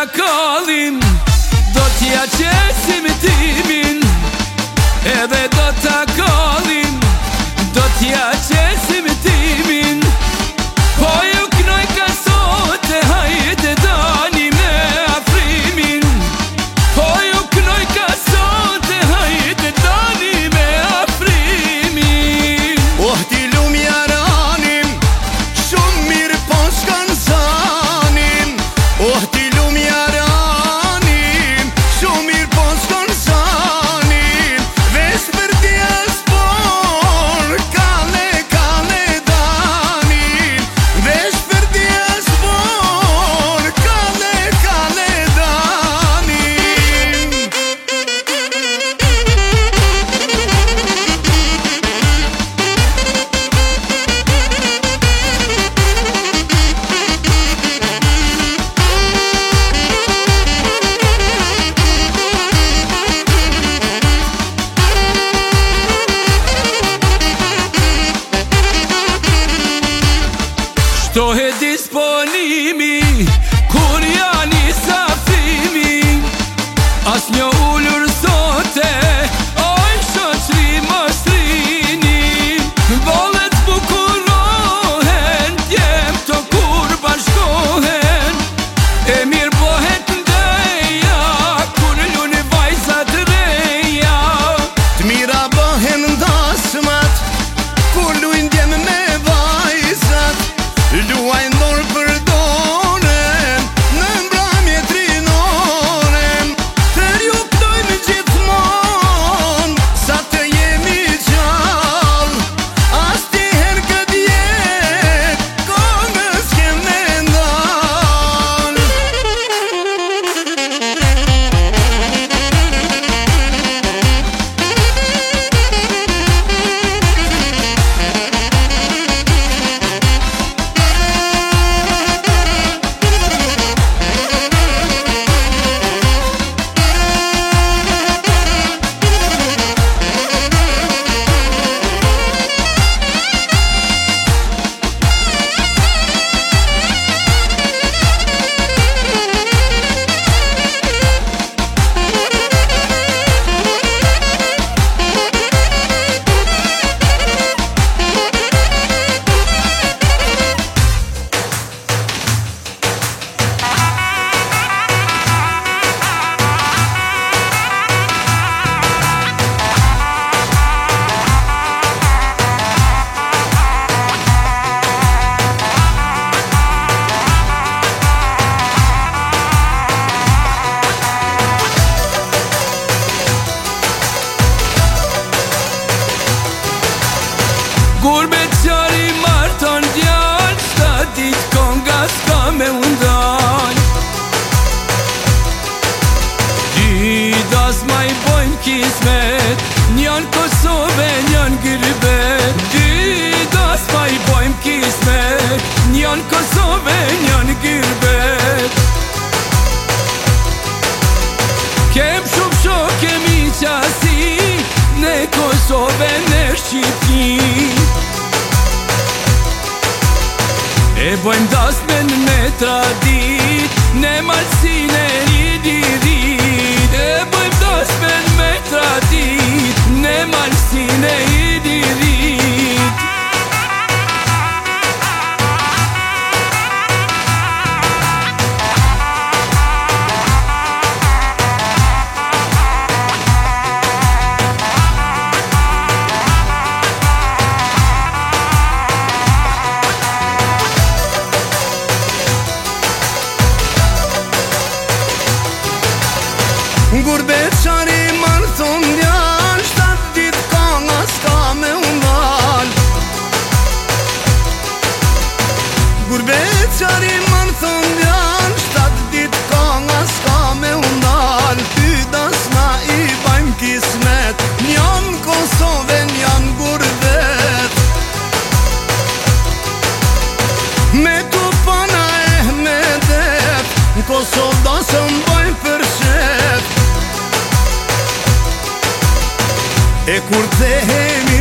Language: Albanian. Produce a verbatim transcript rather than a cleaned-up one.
kallim, do t'ja qesim timin. Edhe do t'a kallim, do t'ja qesim timin. Po ju knoj ka sot e hajde dani me afrimin. Po ju knoj ka sot e hajde dani me afrimin. Oh ti lumja ranim, shumë mirë po shkan zanim. Oh ti lumja ranim, shumë mirë po shkan zanim. Vesh për t'ja spor, kale kale danim. Vesh për t'ja spor, kale kale danim. Shtohe disponimi, kur janë i safrimi. As një ullur sote, oj shoqri moshtrini. Bollet bukurohen, djem të kur bashkohen. E mirë bohet ndeja, kur lune vajzat reja. T'mira bëhen dasmat, kur luajn djem me vajzat. Luajn dorë për dorën, në mbrëmje trinoren. Të ju ptojmë gjithmonë, sa të jemi gjallë. As ti her këtë jetë, kongës kem me ndalë. Kur me qari marton djall, shta dit konga s'ka me undal. Gjithas ma i bojmë kismet, njan Kosove, njan Gërbet. Gjithas ma i bojmë kismet, njan Kosove, njan Gërbet. Kem shumë shok, kemi qasi, ne Kosove, ne Shqipni. E bojmë dasmen me tradit, ne malsin e ridirit. E bojmë dasmen me tradit, ne malsin e ridirit. Gurbet qari marton djall, shtat dit konga s'ka me undal. Gurbet qari marton djall, shtat dit konga s'ka me undal. Ty dasma i bajmë kismet, njan Kosove, njan Gurbet. Me kupana e Medet, në Kosovë dasëm bajmë për shep. E kur të hemi